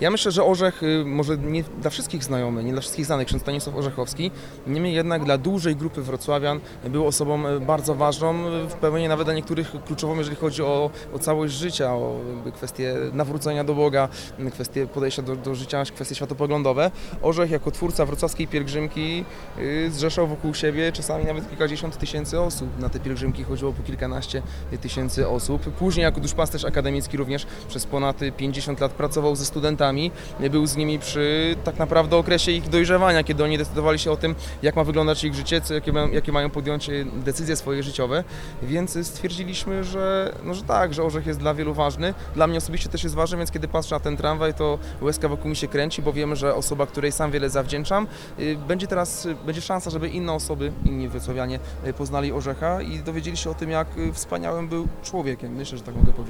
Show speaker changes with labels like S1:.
S1: Ja myślę, że Orzech może nie dla wszystkich znajomy, nie dla wszystkich znany, ksiądz Stanisław Orzechowski, niemniej jednak dla dużej grupy wrocławian był osobą bardzo ważną, w pełni nawet dla niektórych kluczową, jeżeli chodzi o całość życia, o kwestie nawrócenia do Boga, kwestie podejścia do życia, kwestie światopoglądowe. Orzech jako twórca wrocławskiej pielgrzymki zrzeszał wokół siebie czasami nawet kilkadziesiąt tysięcy osób. Na te pielgrzymki chodziło po kilkanaście tysięcy osób. Później jako duszpasterz akademicki również przez ponad 50 lat pracował ze studentami. Był z nimi przy tak naprawdę okresie ich dojrzewania, kiedy oni decydowali się o tym, jak ma wyglądać ich życie, jakie mają podjąć decyzje swoje życiowe. Więc stwierdziliśmy, że tak, że Orzech jest dla wielu ważny. Dla mnie osobiście też jest ważny, więc kiedy patrzę na ten tramwaj, to łezka wokół mi się kręci, bo wiemy, że osoba, której sam wiele zawdzięczam, będzie szansa, żeby inne osoby, inni wrocławianie poznali Orzecha i dowiedzieli się o tym, jak wspaniałym był człowiekiem. Myślę, że tak mogę powiedzieć.